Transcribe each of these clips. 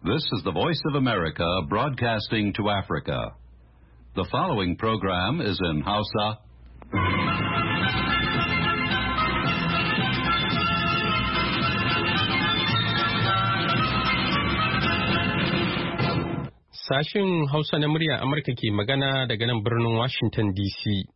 This is the Voice of America broadcasting to Africa. The following program is in Hausa. Sashin Hausa na murya Amurka ke magana daga nan birnin Washington DC.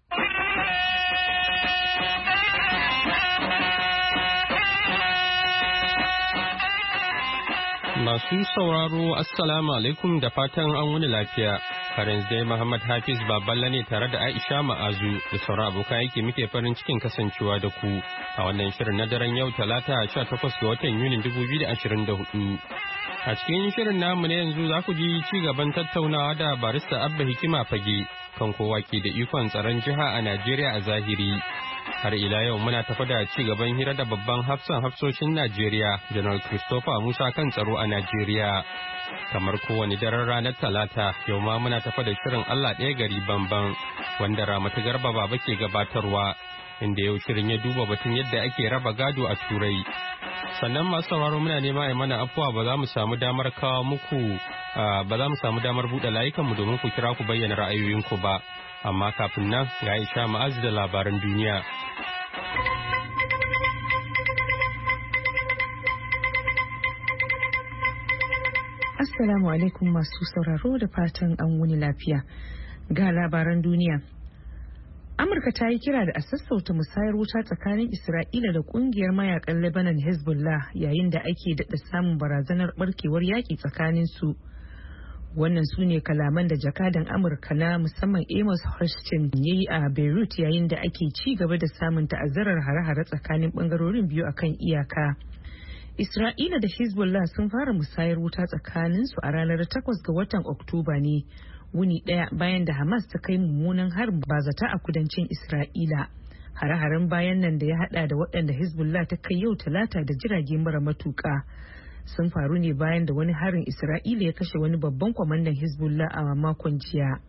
Masu sauraro Assalamu alaikum da fatan an wuni lafiya. Karin dai Muhammad Hafiz Baballa ne tare da Aisha Ma'azu da sauran abokan aiki muke farin cikin kasancewa da ku a wannan shirin na daren yau Talata 18 ga watan Yunin 2024. A cikin shirin namu na yanzu za ku ji ci gaban tattaunawa da barista Abba Hikima Fage kan kowa ke da ikon tsaron jiha a Najeriya a zahiri. Har ila yau muna tafa da ci gaban hira da babban hafsoshin Najeriya, General Christopher Musa kan tsaro a Najeriya. Kamar kowane daren ranar Talata, yau ma muna tafa da shirin Allah ɗaya gari banban, wanda Ramatu Garba Baba ke gabatarwa, inda yau shirin ya duba batun yadda ake raba gado a Turai. Sannan masu sauraro muna nema a mana afuwa ba za mu samu damar kawo muku ba za mu samu damar buɗe layukanmu domin ku kira ku bayyana ra'ayoyinku ba. Amma kafin nan ga Aisha Ma'azu da labaran duniya. Assalamu alaikum masu sauraro da fatan an wuni lafiya. Ga labaran duniya. Amurka ta yi kira da a sassauta musayar wuta tsakanin Isra'ila da kungiyar mayakan Lebanon Hezbollah yayin da ake daɗa samun barazanar barkewar yaƙi tsakanin su. Wannan su ne kalaman da jakadan Amurka na musamman Amos Hochstein ya yi a Beirut yayin da ake ci gaba da samun ta'azzarar hare-hare tsakanin bangarorin biyu akan iyaka. Isra'ila da Hezbollah sun fara musayar wuta tsakaninsu a ranar 8 ga watan Oktoba ne, wuni ɗaya bayan da Hamas ta kai mummunan harin bazata a kudancin Isra'ila. Hare-haren bayan nan da ya hada da waɗanda Hezbollah ta kai yau Talata da jirage mara matuƙa sun faru ne bayan da wani harin Isra'ila ya kashe wani babban kwamandan Hezbollah a makon jiya.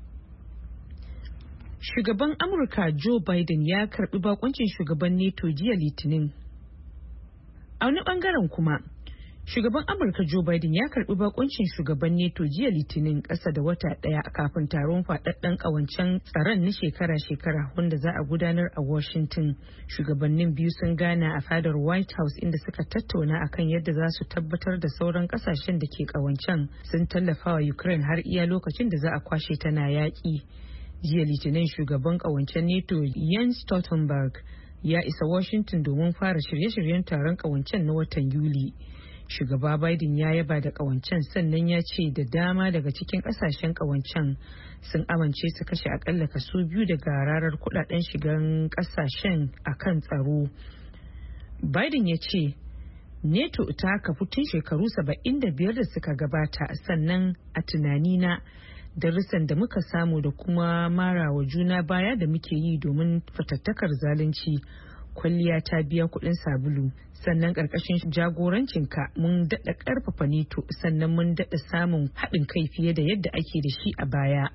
Shugaban Amurka Joe Biden ya karbi bakuncin shugaban NATO jiya Litinin. A wani bangaren kuma, shugaban Amurka Joe Biden ya karbi bakuncin shugaban NATO jiya Litinin ƙasa da wata ɗaya kafin taron faɗaɗɗen ƙawancen tsaron na shekara-shekara wanda za a gudanar a Washington. Shugabannin biyu sun gana a fadar White House inda suka tattauna akan yadda za su tabbatar da sauran ƙasashen da ke ƙawancen sun tallafa wa Ukraine har iya lokacin da za a kwashe tana yaƙi. Jiya Litinin shugaban ƙawancen NATO Jens Stoltenberg ya isa Washington domin fara shirye-shiryen taron ƙawancen na watan Yuli. Shugaba Biden ya yaba da ƙawancen sannan ya ce da dama daga cikin ƙasashen ƙawancen sun amince su kashe akalla kaso 2 daga rarar kudaden shigan ƙasashen akan tsaro. Biden ya ce NATO ta kafu tun shekaru 75 da suka gabata, sannan a tunanina darussan da muka samu da kuma marawa juna baya da muke yi domin fatattakar zalunci, kwalliya ta biya kudin sabulu. Sannan karkashin jagorancinka mun daɗa ƙarfafa NATO, sannan mun daɗa samun haɗin kai fiye da yadda ake da shi a baya.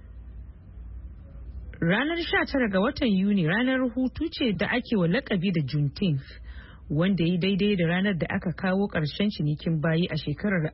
Ranar 19 ga watan Yuni ranar hutu ce da ake wa lakabi da Juneteenth, wanda yi daidai da ranar da aka kawo ƙarshen cinikin bayi a shekarar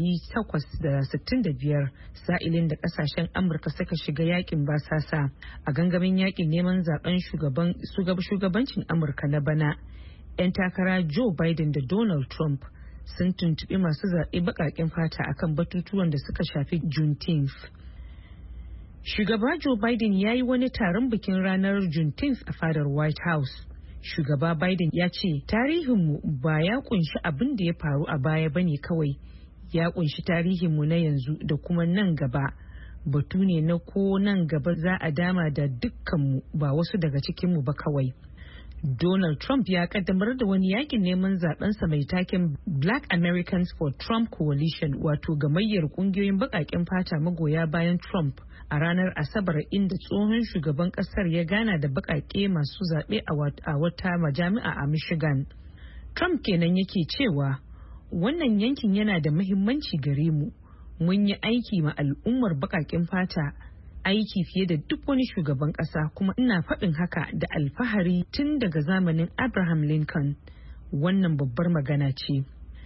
1865, sa'ilin da ƙasashen Amurka suka shiga yakin basasa. A gangamin yakin neman zaben shugabancin Amurka na bana, 'yan takara Joe Biden da Donald Trump sun tuntuɓi masu zaɓe baƙaƙen fata akan batutuwan da suka shafi Juneteenth. Shugaba Joe Biden ya yi wani taron bikin ranar Juneteenth a fadar White House. Shugaba Biden ya ce tarihinmu ba ya kunshi abin da ya faru a baya bane kawai, ya kunshi tarihinmu na yanzu da kuma nan gaba. Batu ne na ko nan gaba za a dama da dukkanmu ba wasu daga cikinmu ba kawai. Donald Trump ya kaddamar da wani yakin neman zabensa mai taken Black Americans for Trump Coalition, wato gamayyar kungiyoyin baƙaƙen fata magoya bayan Trump, a ranar Asabar, inda tsohon shugaban kasar ya gana da baƙaƙe masu zaɓe a wata majami'a a Michigan. Trump kenan yake cewa wannan yankin yana da muhimmanci gare mu. Mun yi aiki ma al'ummar baƙaƙen fata aiki fiye da duk wani shugaban ƙasa, kuma ina faɗin haka da alfahari tun daga zamanin Abraham Lincoln. Wannan babbar magana ce.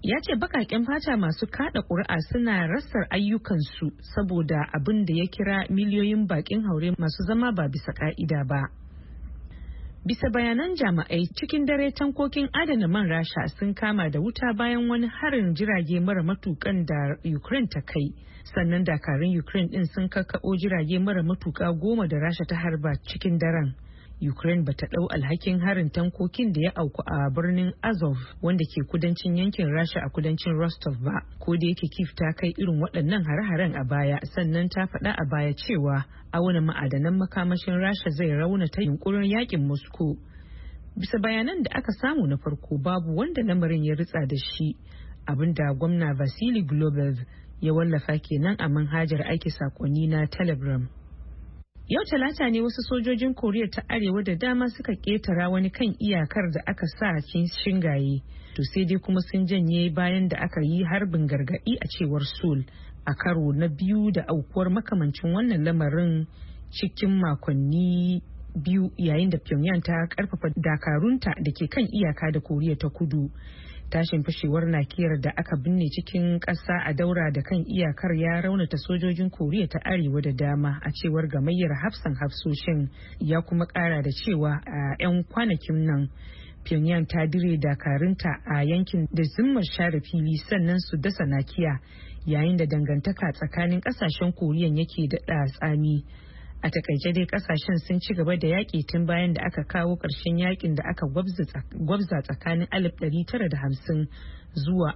ya ce baƙaƙen fata masu kada ƙuri'a suna rasa ayyukansu saboda abin da ya kira miliyoyin baƙin haure masu zama ba bisa ƙa'ida ba. Bisa bayanan jami'ai cikin dare tankokin adana man Rasha sun kama da wuta bayan wani harin jirage mara matukan da Ukraine ta kai. Sannan dakarun Ukraine din sun kakkaɓo jirage mara matuka 10 da Rasha ta harba cikin daren. Ukraine bata ɗau alhakin harin tankokin da ya auku a birnin Azov wanda ke kudancin yankin Rasha a kudancin Rostov ba. Ko da yake Kyiv ta kai irin waɗannan hare-haren a baya, sannan ta faɗa a baya cewa auna ma'adanan makamashin Rasha zai raunata yunkurin yakin Moscow. Bisa bayanan da aka samu na farko, babu wanda lamarin ya ritsa da shi, abinda gwamna Vasily Globev ya wallafa kenan a manhajar aiki sakonni na Telegram. Yau Talata ne wasu sojojin Koriya ta Arewa da dama suka ketara wani kan iyakar da aka sa shingaye. To sai dai kuma sun janye bayan da aka yi harbin gargaɗi a cewar Seoul a karo na biyu da aukuwar makamancin wannan lamarin cikin makonni biyu, yayin da Pyongyang ta karfafa dakarunta da ke kan iyaka da Koriya ta Kudu. Tashin fashewar nakiyar da aka binne cikin ƙasa a daura da kan iyakar ya raunata sojojin Koriya ta Arewa da dama, a cewar gamayyar hafsan hafsoshin. Ya kuma ƙara da cewa a 'yan kwanakin nan Pyongyang ta dire dakarunta a yankin da zimmar share fili sannan su dasa nakiya, yayin da dangantaka tsakanin ƙasashen Koriyan yake daɗa tsami. A takaice dai kasashen sun ci gaba da yaƙi tun bayan da aka kawo ƙarshen yaƙin da aka gwabza tsakanin 1950 zuwa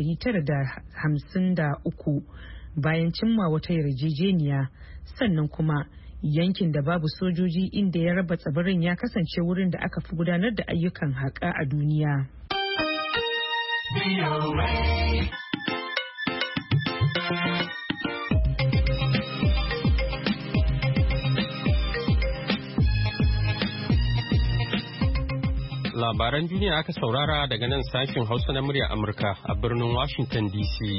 1953 bayan cimma wata yarjejeniya. Sannan kuma yankin da babu sojoji inda ya raba tsibirin ya kasance wurin da aka fi gudanar da ayyukan haƙa a duniya. Labaran duniya aka saurara daga nan sashen Hausa na murya Amurka a birnin Washington DC.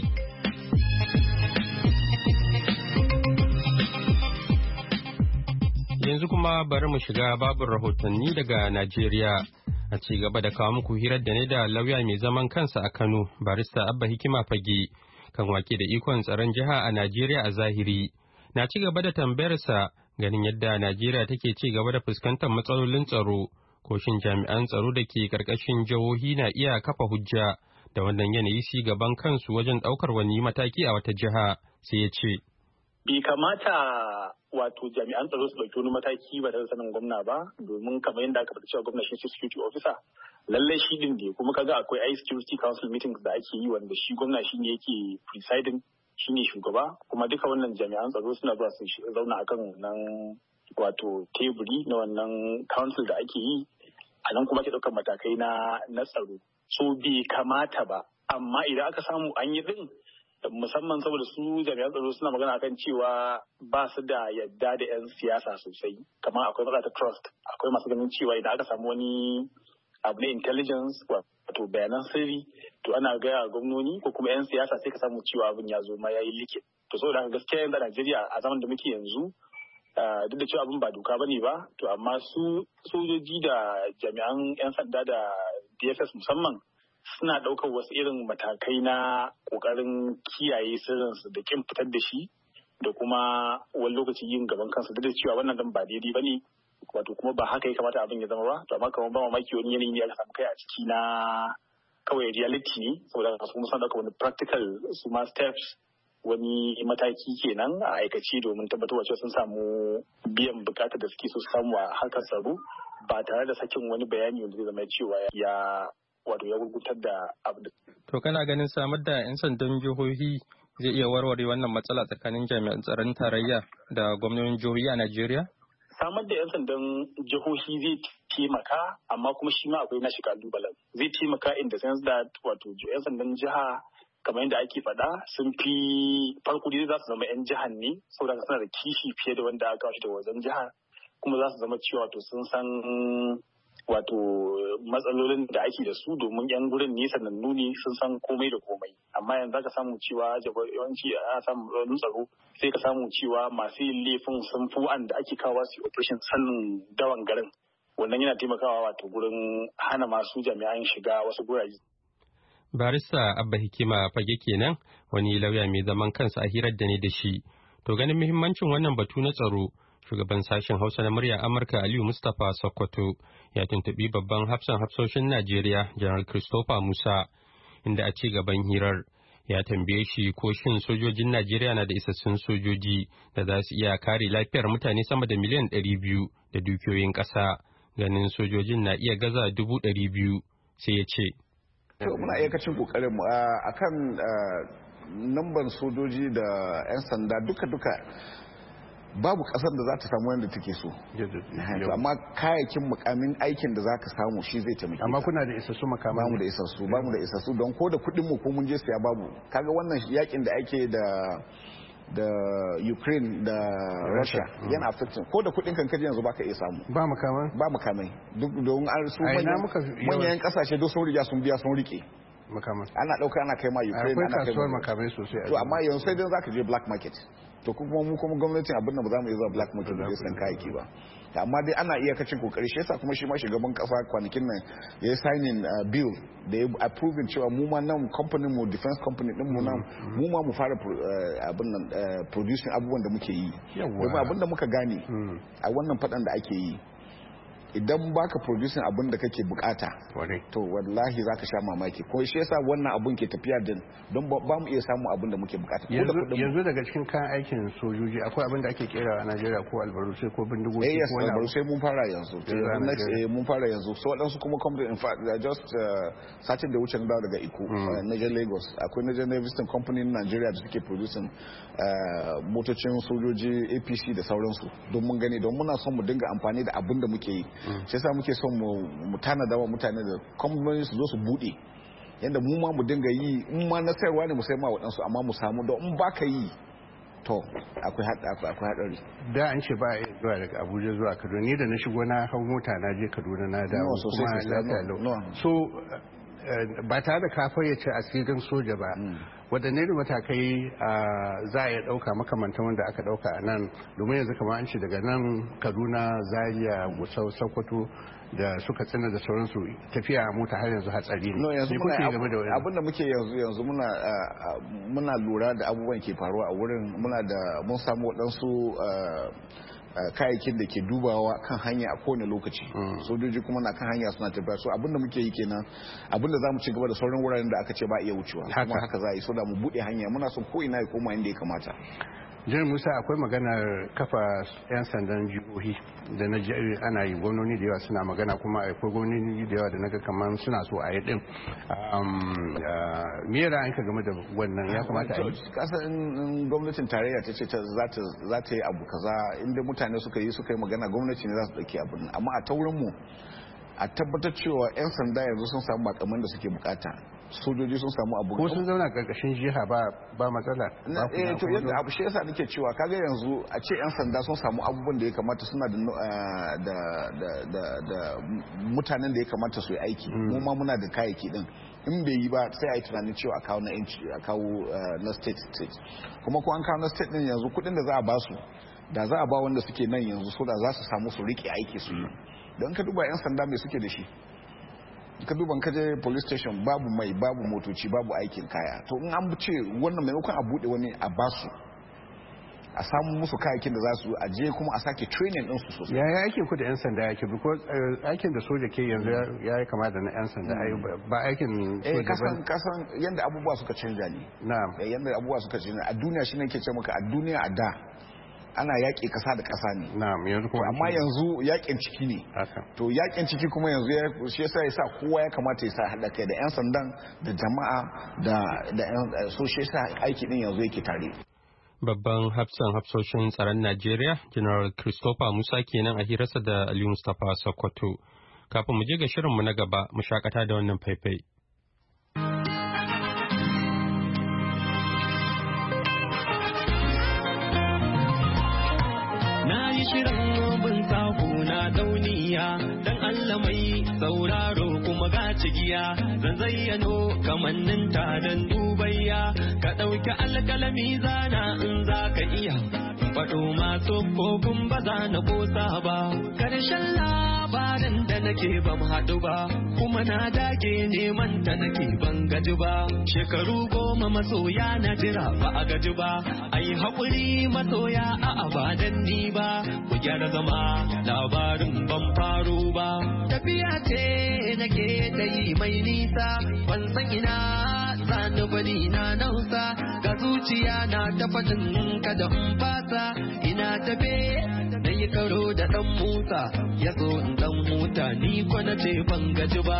Yanzu kuma bari mu shiga babin rahotanni daga Najeriya. A ci gaba da kawo muku hirar da ne da lauya mai zaman kansa a Kano, barista Abba Hikima Fage, kan wake da ikon tsaron jiha a Najeriya a zahiri. Na ci gaba da tambayarsa ganin yadda Najeriya take ci gaba da fuskantar matsalolin tsaro. Ko shin jami'an tsaro da ke karkashin jihohi na iya kafa hujja da wannan yanayi su gaban kansu wajen daukar wani mataki a wata jiha, sai ya ce. Bai kamata wato jami'an tsaro su dauki wani mataki ba da sanin gwamna ba, domin kamar yadda aka faɗi cewa gwamna shi security officer lallai shi din ne, kuma kaga akwai security council meetings da ake yi wanda shi gwamna shi ne yake presiding, shi ne shugaba, kuma duka wannan jami'an tsaro suna zuwa su zauna akan wannan wato teburi na wannan council da ake yi, a nan kuma ke ɗaukar matakai na tsaro. So bai kamata ba, amma idan aka samu an yi din, musamman saboda su jami'an tsaro suna magana kan cewa ba su da yadda da 'yan siyasa sosai, kamar akwai matsala ta trust, akwai masu ganin cewa idan aka samu wani abu na intelligence wato bayanan sirri, to ana gaya gwamnoni ko kuma 'yan siyasa sai ka samu cewa abin ya zo ma ya yi like. To saboda haka gaskiya yanzu a Najeriya a zaman da muke yanzu, duk da cewa abin ba doka bane ba, to amma su sojoji da jami'an 'yan sanda da DSS musamman suna ɗaukar wasu irin matakai na ƙoƙarin kiyaye sirrinsu da kin fitar da shi, da kuma wani lokaci yin gaban kansu, duk da cewa wannan dan ba daidai bane, wato kuma ba haka ya kamata abin ya zama ba. To amma kamar ba mamaki wani yanayi ne aka samu kai a ciki na kawai reality ne, saboda su kuma suna ɗaukar wani practical su ma steps, wani mataki kenan a aikace domin tabbatar cewa sun samu biyan bukatar da suke so su samu a harkar tsaro, ba tare da sakin wani bayani wanda zai zama cewa ya gurgutar da abu. To kana ganin samar da 'yan sandan jihohi zai iya warware wannan matsala tsakanin jami'an tsaron tarayya da gwamnonin jihohi a Najeriya? Samar da 'yan sandan jihohi zai taimaka, amma kuma shi ma akwai nashi kalubalen. Zai taimaka in the sense that wato 'yan sandan jiha kamar yadda ake faɗa sun fi farko dai za su zama 'yan jihar ne, saboda suna da kishi fiye da wanda aka da wajen jihar, kuma za su zama cewa to sun san wato matsalolin da ake da su, domin 'yan gurin ne sanannu ne, sun san komai da komai. Amma yanzu ka samu cewa yawanci a samu tsaro sai ka samu cewa masu yin laifin sun fi wanda ake kawo su operation sanin dawan garin. Wannan yana taimakawa wato gurin hana masu jami'an shiga wasu gurare. Barista Abba Hikima Fage kenan wani lauya mai zaman kansa a hirar da ne da shi. To ganin muhimmancin wannan batu na tsaro, shugaban sashen Hausa na murya Amurka Aliyu Mustapha Sokoto ya tuntuɓi babban hafsan hafsoshin Najeriya Janar Christopher Musa, inda a ci gaban hirar ya tambaye shi ko shin sojojin Najeriya na da isassun sojoji da za su iya kare lafiyar mutane sama da miliyan 200 da dukiyoyin ƙasa, ganin sojojin na iya gaza 200,000 sai ya ce. Muna iyakacin kokarin mu akan namban sojoji da 'yan sanda duka babu kasar da za ta samu yadda take so, amma kayayyakin mukamin aikin da za ka samu shi zai taimake. Amma kuna da isassu makamai? Bamu da isassu don ko da kudin mu ko mun je siya babu. Kaga wannan yakin da ake da Ukraine da Russia yana affecting ko da kudin kan kaje yanzu baka iya samu. Ba makamai duk don an su manyan kasashe duk sun riga sun biya sun rike makamai. Ana dauka ana kai ma Ukraine, ana kai makamai sosai. To amma yanzu sai dan zaka je black market, to kuma mu kuma gwamnatin abin da ba za mu yi zuwa black market da san kayayyaki ba. Amma dai ana iyakacin kokari, shi yasa kuma shi ma shugaban kasa kwanakin nan ya yi signing bill da ya approving cewa mu ma nan company mu defense company din mu nan mu ma mu fara abin nan producing abubuwan da muke yi. Domin abin da muka gane a wannan fadan da ake yi, idan baka producing abin da kake bukata to wallahi zaka sha mamaki. Ko shi yasa wannan abun ke tafiya din don ba mu iya samu abin da muke bukata. Yanzu daga cikin kayan aikin sojoji akwai abin da ake kera a Najeriya ko albarusai ko bindigogi ko wani albarusai mun fara yanzu. Mun fara yanzu. So wadansu kuma company, in fact just satin da wuce dawo daga Iko, Niger Lagos, akwai Niger Naviston company na Najeriya da suke producing motocin sojoji APC da sauransu. Don mun gani, don muna son mu dinga amfani da abin da muke yi. Shi yasa muke son mu tanada wa mutane da kamfanoni su zo su bude yanda mu ma mu dinga yi, in ma na sayarwa ne mu sai ma waɗansu, amma mu samu don in baka yi to akwai haɗari. Da an ce ba a zuwa daga Abuja zuwa Kaduna, ni da na shigo na hau mota na je Kaduna na dawo kuma lafiya lau. So ba tare da ka fayyace asirin soja ba, waɗanne da matakai za a iya ɗauka makamantan wanda aka ɗauka a nan, domin yanzu kamar an ce daga nan Kaduna, Zaria, Gusau, Sokoto da suka tsina da sauransu tafiya a mota har yanzu hatsari ne. Abinda muke yanzu muna lura da abubuwan ke faruwa a wurin. Mun samu waɗansu kayayyakin da ke dubawa kan hanya a kowane lokaci. Sojoji kuma na kan hanya suna tafiya. So abinda muke yi kenan, abinda za mu ci gaba da sauran wuraren da aka ce ba iya wucewa, kuma haka za a yi, so da mu buɗe hanya. Muna son ko ina ya koma inda ya kamata. Jiran Musa, akwai maganar kafa 'yan sandan jihohi da na ana yi, gwamnoni da yawa suna magana, kuma akwai gwamnoni da yawa da naga kamar suna so a yi din. Me ra'ayinka game da wannan, ya kamata a yi? Kasan gwamnatin tarayya ta ce za ta yi abu kaza, inda mutane suka yi magana, gwamnati ne za su ɗauki abin. Amma a taurin mu a tabbatar cewa 'yan sanda yanzu sun samu makaman da suke bukata, sojoji sun samu abu, ko sun zauna karkashin jiha ba matsala. To yadda abu shi yasa nake cewa kaga yanzu a ce 'yan sanda sun samu abubuwan da ya kamata, suna da mutanen da ya kamata su yi aiki, mu ma muna da kayayyaki din. In bai yi ba sai a yi tunanin cewa a kawo na state. Kuma ko an kawo na state din yanzu, kudin da za a ba su, da za a ba wanda suke nan yanzu, so da za su samu su rike aiki su yi. Don ka duba 'yan sanda mai suke da shi, ka duban kaje police station babu mai, babu motoci, babu aikin kaya. To in an ce wannan maimakon a bude wani a basu, a samu musu kayakin da za su aje, kuma a sake training din su sosai. Yaya aikin ku da 'yan sanda yake? Because aikin da soja ke yanzu ya yi kama da na 'yan sanda, ba aikin soja ba. Kasan yanda abubuwa suka canja ne. Na'am. Yanda abubuwa suka canja a duniya, shi ne ke ce maka, a duniya a da ana yaƙi ƙasa da ƙasa ne. Na'am, yanzu kuma amma yanzu yaƙin ciki ne. To yaƙin ciki kuma yanzu shi yasa kowa ya kamata ya sa haɗa kai da 'yan sandan da jama'a da 'yan so shi yasa aiki din yanzu yake tare. Babban hafsoshin tsaron Najeriya, General Christopher Musa kenan a hirarsa da Ali Mustapha Sokoto. Kafin mu je ga shirinmu na gaba, mu shakata da wannan faifai. Shirin bin sahu na dauniya, dan Allah mai sauraro kuma ga cigiya, zan zayyano kamanninta dan dubayya, ka ɗauki alƙalami zana in za ka iya, faɗo masu kofin ba za na ƙosa ba, ƙarshen labarin da nake ban haɗu ba, kuma na dage neman ta nake ban gaji ba. Shekaru 10 masoya na jira ba a gaji ba. Ai haƙuri masoya a abadan ni ba. Ku gyara zama labarin ban faro ba. Tafiya ce nake da yi mai nisa, ban san ina sani bani na nausa. Ga zuciya na ta faɗin kada in fasa, ina tafe na yi karo da ɗan Musa, ya so in ɗan huta ni ko na ce ban gaji ba.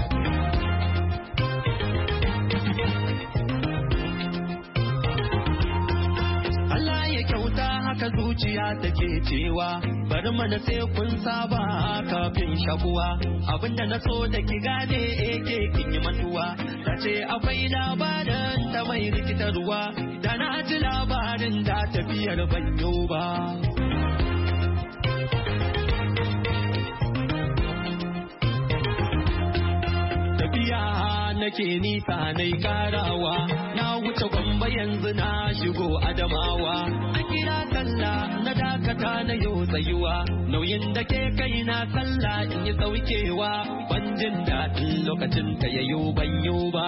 Allah ya kyauta haka zuciya take cewa, bari mana sai kun saba kafin shakuwa. Abinda na so da ki gane ake kin yi mantuwa, ta ce akwai labarin ta mai rikitarwa, da na ji labarin da tafiyar banyo ba. Nake nisa nai karawa, na wuce Gombe yanzu na shigo Adamawa. A kira sallah na dakata na yau tsayuwa, nauyin da ke kai na sallah in yi saukewa. Ban jin daɗin lokacin ta yayo banyo ba.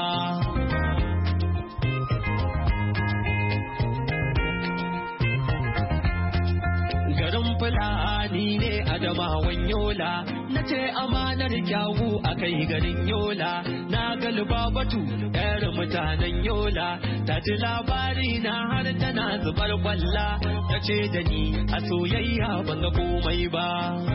Garin Fulani ne Adamawan Yola, na ce amanar kyawu a kai garin Yola. Na galiba batu yar mutanen Yola, ta ji labari na har tana zubar kwalla. Ta ce da ni a soyayya ban ga komai ba.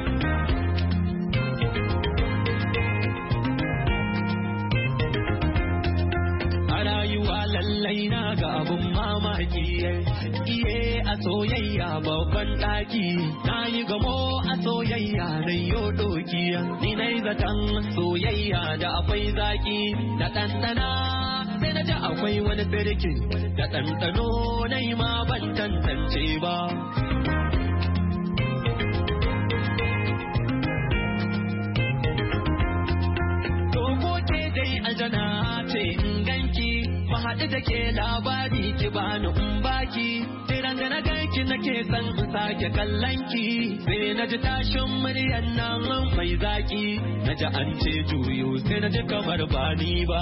A rayuwa lallai na ga abun mamaki, iye a soyayya babban ɗaki. Na yi gamo a soyayya na yo doki, ni na yi zaton soyayya da akwai zaki. Da ɗanɗana sai na ji akwai wani birkin, da ɗanɗano na yi ma ban tantance ba. Aljana ce in ganki, mahaɗu da ke labari ki bani in baki. Tiran da na ganki nake son in sake kallonki, sai na ji tashin muryar nan mai zaki. Na ji an ce juyo sai na ji kamar bani ba.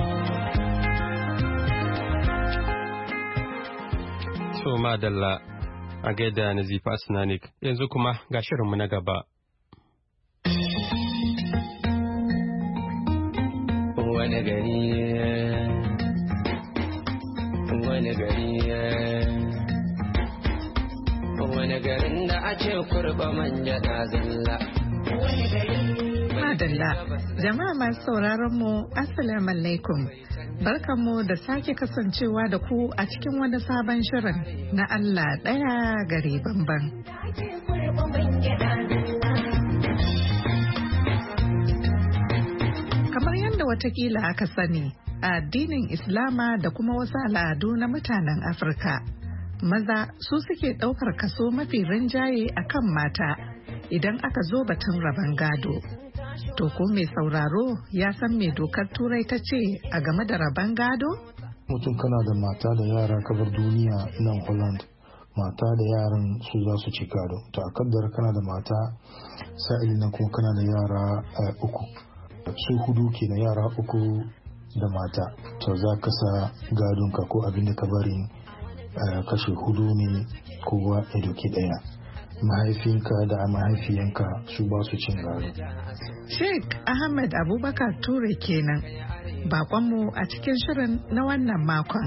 So madalla a gaida Nazifa Asnanik, yanzu kuma ga shirinmu na gaba. Wani gari wani garin da a ce kurba manja na zalla. Madalla, jama'a masu sauraron mu assalamu alaikum. Barkanmu da sake kasancewa da ku a cikin wani sabon shirin na Allah ɗaya gari bamban. Kamar yadda watakila aka sani, a addinin Islama da kuma wasu al'adu na mutanen Afirka, maza su suke ɗaukar kaso mafi rinjaye a kan mata idan aka zo batun rabon gado. To ko mai sauraro ya san me dokar Turai ta ce a game da rabon gado? Mutum kana da mata da yara kabar duniya nan Holland, mata da yaran su za su ci gado. To a kaddara kana da mata sa'ilin nan kuma kana da yara uku. Su hudu ke na yara uku da mata, to za ka sa gadonka ko abin da ka bari kashe hudu ne kowa ya doke daya. Mahaifinka da mahaifiyanka su ba su cin gado. Sheikh Ahmed Abubakar Ture kenan, bakonmu a cikin shirin na wannan makon.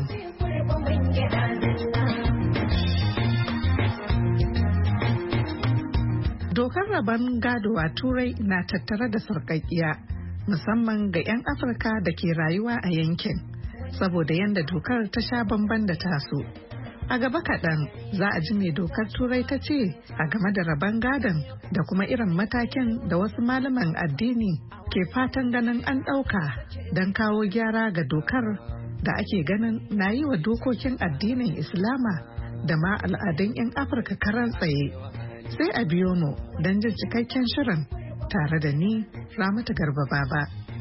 Dokar rabon gado a Turai na tattare da sarƙaƙiya, musamman ga 'yan Afirka da ke rayuwa a yankin, saboda yadda dokar ta sha bamban da tasu. A gaba kaɗan za a ji mai dokar Turai ta ce a game da rabon gadon da kuma irin matakin da wasu malaman addini ke fatan ganin an ɗauka don kawo gyara ga dokar da ake ganin na yi wa dokokin addinin Islama da ma al'adun 'yan Afirka karan tsaye. Sai a biyo mu don jin cikakken shirin tare da ni Ramatu Garba Baba.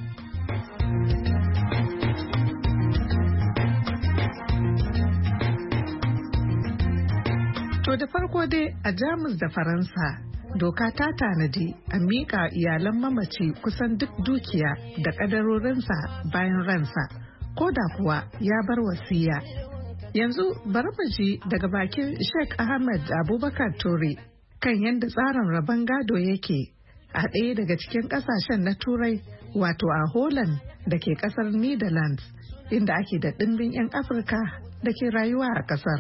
To da farko dai a Jamus da Faransa, doka ta tanadi a miƙa iyalan mamaci kusan duk dukiya da ƙadarorinsa bayan ransa, ko da kuwa ya bar wasiya. Yanzu bari mu ji daga bakin Sheikh Ahmed Abubakar Ture kan yadda tsarin rabon gado yake a ɗaya daga cikin ƙasashen na Turai, wato a Holland da ke ƙasar Netherlands, inda ake da ɗimbin 'yan Afirka da ke rayuwa a ƙasar.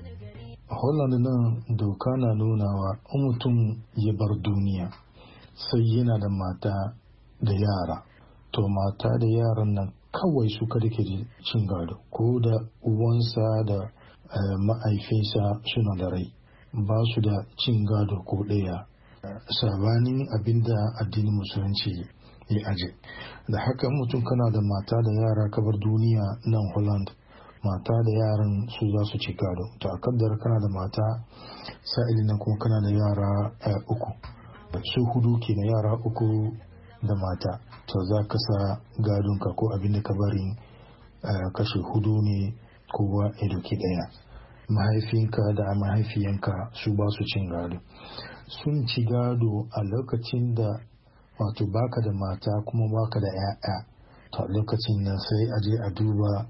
A Holland nan doka na nunawa in mutum ya bar duniya sai yana da mata da yara. To mata da yaran nan kawai su kada ke cin gado, ko da uwansa da ma'aifinsa suna da rai ba su da cin gado ko ɗaya, sabanin abinda addinin musulunci ya aje. Da haka mutum kana da mata da yara kabar duniya nan Holland, mata da yaran su za su ci gado. To a kaddara kana da mata sa'ilin nan kuma kana da yara uku, su hudu ke na yara uku da mata, to za ka sa gadonka ko abin da ka bari kashe hudu ne kowa ya doki ɗaya. Mahaifinka da mahaifiyanka su ba su cin gado. Sun ci gado a lokacin da wato baka da mata kuma baka da 'ya'ya, to lokacin nan sai a je a duba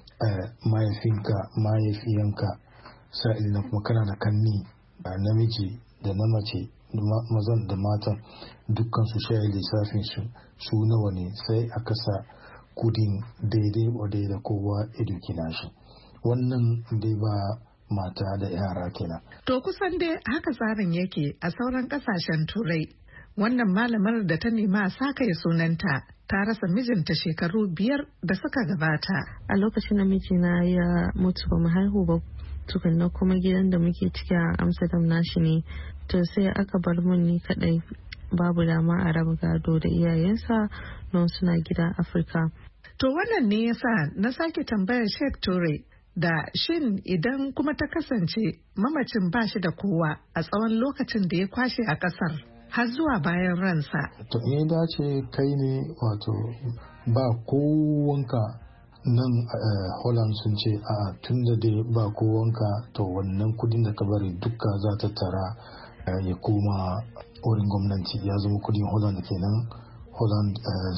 mahaifinka mahaifiyanka sa'il na kuma kana da kanni namiji da na mace, mazan da matan dukkan su shayi lissafin su nawa ne, sai a kasa kudin daidai wa daidai kowa eduki nashi. Wannan dai ba mata da yara kenan. To kusan dai haka tsarin yake a sauran kasashen Turai. Wannan malamar da ta nema saka ya sunanta ta rasa mijinta shekaru 5 da suka gabata. A lokacin da mijina ya mutu ba mu haihu ba tukunna, kuma gidan da muke ciki a Amsterdam nashi ne, to sai aka bar mun ni kadai, babu dama a raba gado da iyayensa don suna gida Afirka. To wannan ne yasa na sake tambayar Sheikh Ture da shin idan kuma ta kasance mamacin ba shi da kowa a tsawon lokacin da ya kwashe a kasar har zuwa bayan ransa. To in dace kai ne wato ba kowanka nan Holland sun ce a tun da dai ba kowanka, to wannan kudin da ka bari duka za ta tara ya koma wurin gwamnati, ya zama kudin Holland kenan. Holland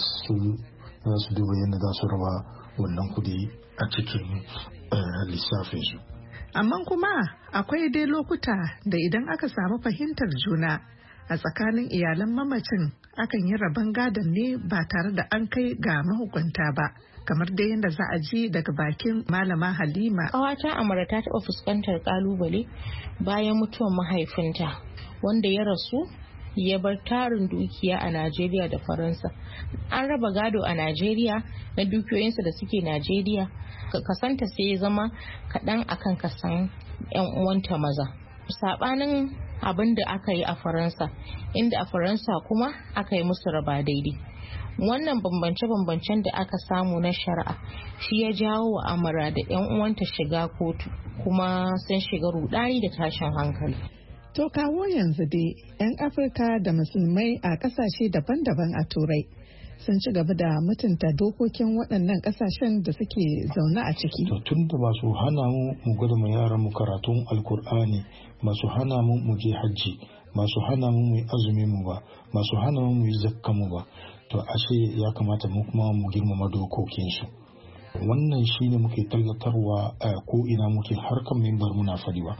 za su duba yadda za su raba wannan kudi a cikin lissafin su. Amma kuma akwai dai lokuta da idan aka samu fahimtar juna a tsakanin iyalan mamacin akan yi rabon gadon ne ba tare da an kai ga mahukunta ba, kamar dai yadda za a ji daga bakin malama Halima. Ƙawata Amara ta taɓa fuskantar ƙalubale bayan mutuwar mahaifinta wanda ya rasu ya bar tarin dukiya a Najeriya da Faransa. An raba gado a Najeriya na dukiyoyinsa da suke Najeriya, kasanta sai ya zama kaɗan akan kasan 'yan uwanta maza. Saɓanin abin da aka yi a Faransa, inda a Faransa kuma aka yi musu raba daidai. Wannan bambance-bambancen da aka samu na shari'a shi ya jawo wa Amara da 'yan uwanta shiga kotu, kuma sun shiga rudani da tashin hankali. To kawo yanzu dai 'yan Afirka da musulmai a ƙasashe daban-daban a Turai sun ci gaba da mutunta dokokin waɗannan ƙasashen da suke zaune a ciki. To tun da ba su hana mu gwada ma yaran mu karatun Alkur'ani, ba su hana mu je hajji, ba su hana mu yi azumi mu ba, ba su hana mu yi zakka mu ba, to ashe ya kamata mu kuma mu girmama dokokinsu. Wannan shine muke tallatarwa ko ina muke harkan mimbar muna fadiwa.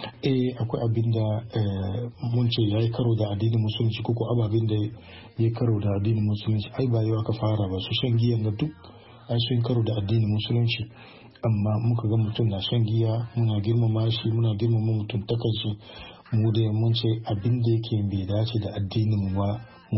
Akwai abin da mun ce ya yi karo da addinin musulunci, ko ababin da ya karo da addinin musulunci ai ba yau aka fara ba. Su shan giya ga duk ai sun karo da addinin musulunci, amma muka ga mutum na shan giya muna girmama shi, muna girmama mutum takar shi. Mu da mun ce abin da yake bai dace da addinin mu ba,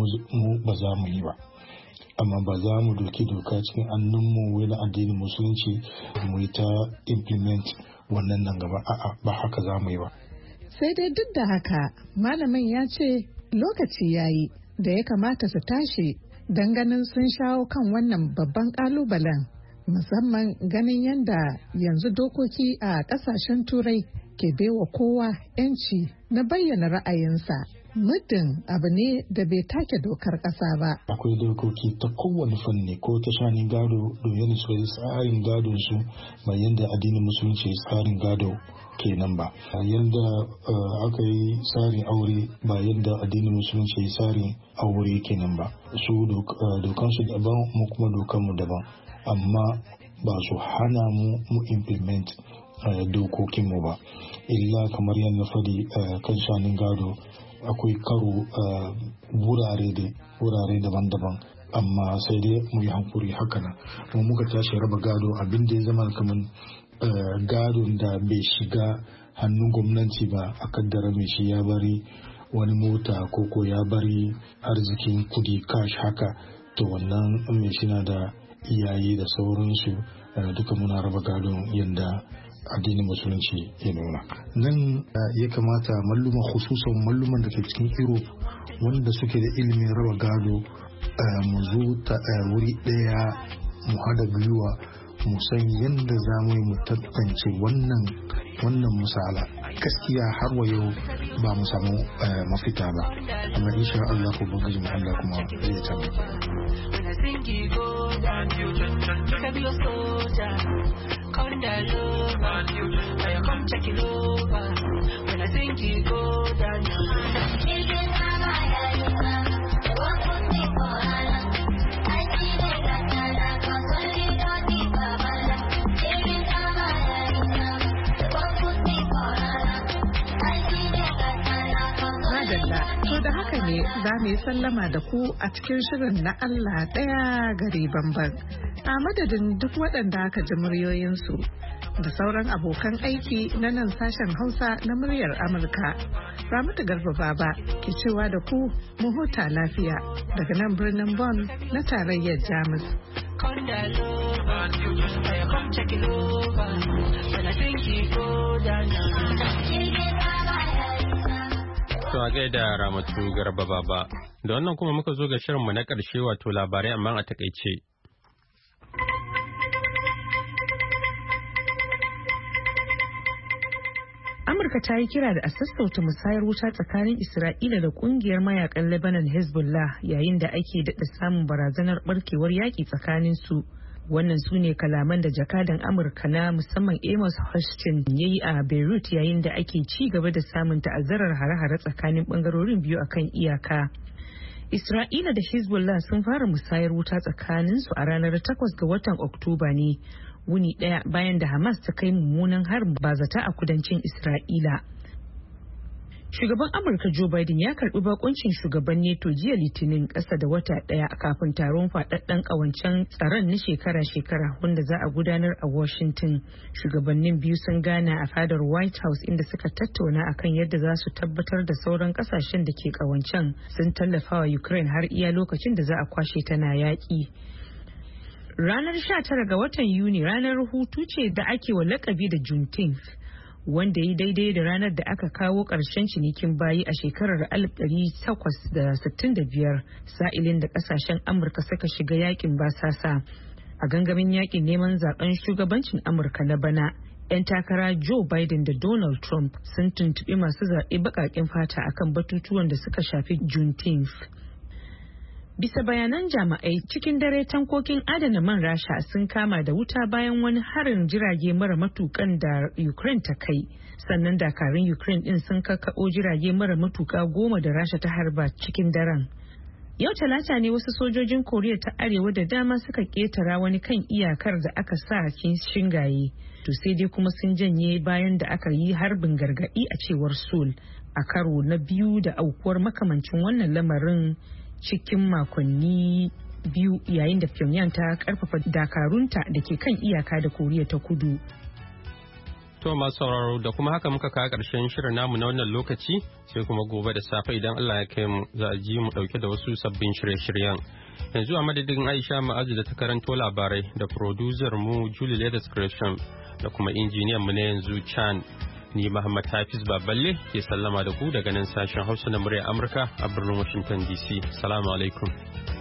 mu ba za mu yi ba. Amma ba za mu doki doka cikin annunmu wai na addinin musulunci mu yi ta implement wannan nan gaba, a'a ba haka za mu yi ba. Sai dai duk da haka malamin ya ce lokaci yayi da ya kamata su tashi don ganin sun shawo kan wannan babban kalubalen, musamman ganin yadda yanzu dokoki a kasashen Turai ke baiwa kowa 'yanci na bayyana ra'ayinsa. Muddin abu ne da bai take dokar ƙasa ba. Akwai dokoki ta kowane fanni, ko ta shanin gado domin su yi tsarin gadon su ba yadda addinin musulunci ya tsarin gado kenan ba. Yadda aka yi tsarin aure ba yadda addinin musulunci ya tsarin aure kenan ba. Su dokansu daban, mu kuma dokanmu daban. Amma ba su hana mu implement dokokinmu ba, illa kamar yadda fadi kan shanin gado akwai karo wurare daban-daban, amma sai dai mu yi hankuri haka nan. Kuma muka tashi raba gado, abin da ya zama kamar gadon da bai shiga hannun gwamnati ba, a kaddara mai shi ya bari wani mota ko ya bari arzikin kudi cash haka, to wannan mai shi na da iyaye da sauransu, duka muna raba gadon yadda addinin musulunci ya nuna. Nan ya kamata malluman, khususan malluman da ke cikin Europe wanda suke da ilimin raba gado, mu zo ta wuri daya, mu hada gwiwa, mu san yadda za mu yi mu tantance wannan misala. Gaskiya har wa yau ba mu samu mafita ba, amma insha Allah ko bangiji mu Allah kuma zai tabbata. Da haka ne za mu yi sallama da ku a cikin shirin na Allah ɗaya gari bamban. A madadin duk waɗanda aka ji muryoyinsu da sauran abokan aiki na nan sashen Hausa na muryar Amurka, Ramatu Garba Baba ke cewa da ku mu huta lafiya daga nan birnin Bonn na tarayyar Jamus. To a gaida Ramatu Garba Baba. Da wannan kuma muka zo ga shirinmu na ƙarshe, wato labarai amma a takaice. Amurka ta yi kira da a sassauta musayar wuta tsakanin Isra'ila da kungiyar mayakan Lebanon Hezbollah yayin da ake daɗa samun barazanar barkewar yaƙi tsakanin su. Wannan su ne kalaman da jakadan Amurka na musamman Amos Hochstein ya yi a Beirut yayin da ake ci gaba da samun ta'azzarar hare-hare tsakanin bangarorin biyu akan iyaka. Isra'ila da Hezbollah sun fara musayar wuta tsakaninsu a ranar 8 ga watan Oktoba ne, wuni ɗaya bayan da Hamas ta kai mummunan harin bazata a kudancin Isra'ila. Shugaban Amurka Joe Biden ya karbi bakuncin shugaban NATO jiya Litinin, ƙasa da wata ɗaya kafin taron faɗaɗɗen ƙawancen tsaron na shekara-shekara wanda za a gudanar a Washington. Shugabannin biyu sun gana a fadar White House inda suka tattauna akan yadda za su tabbatar da sauran ƙasashen da ke ƙawancen sun tallafa wa Ukraine har iya lokacin da za a kwashe tana yaƙi. Ranar 19 ga watan Yuni ranar hutu ce da ake wa lakabi da Juneteenth, wanda yi daidai da ranar da aka kawo ƙarshen cinikin bayi a shekarar 1865, sa'ilin da ƙasashen Amurka suka shiga yakin basasa. A gangamin yakin neman zaben shugabancin Amurka na bana, 'yan takara Joe Biden da Donald Trump sun tuntuɓi masu zaɓe baƙaƙen fata akan batutuwan da suka shafi Juneteenth. Bisa bayanan jami'ai, cikin dare tankokin adana man Rasha sun kama da wuta bayan wani harin jirage mara matukan da Ukraine ta kai. Sannan dakarun Ukraine din sun kakkaɓo jirage mara matuka 10 da Rasha ta harba cikin daren. Yau Talata ne wasu sojojin Koriya ta Arewa da dama suka ketara wani kan iyakar da aka sa shingaye. To sai dai kuma sun janye bayan da aka yi harbin gargaɗi a cewar Seoul, a karo na biyu da aukuwar makamancin wannan lamarin cikin makonni biyu, yayin da Pyongyang ta karfafa dakarunta da ke kan iyaka da Koriya ta Kudu. To masu sauraro, da kuma haka muka kawo ƙarshen shirin namu na wannan lokaci, sai kuma gobe da safe idan Allah ya kai mu za a ji mu ɗauke da wasu sabbin shirye-shiryen. Yanzu a madadin Aisha Ma'azu da ta karanto labarai, da producer mu Julie Leathers Gresham, da kuma injiniyan mu na yanzu Chan. Ni Muhammad Hafiz Baballe ke sallama da ku daga nan sashen Hausa na muryar Amurka a birnin Washington DC. Salamu alaikum.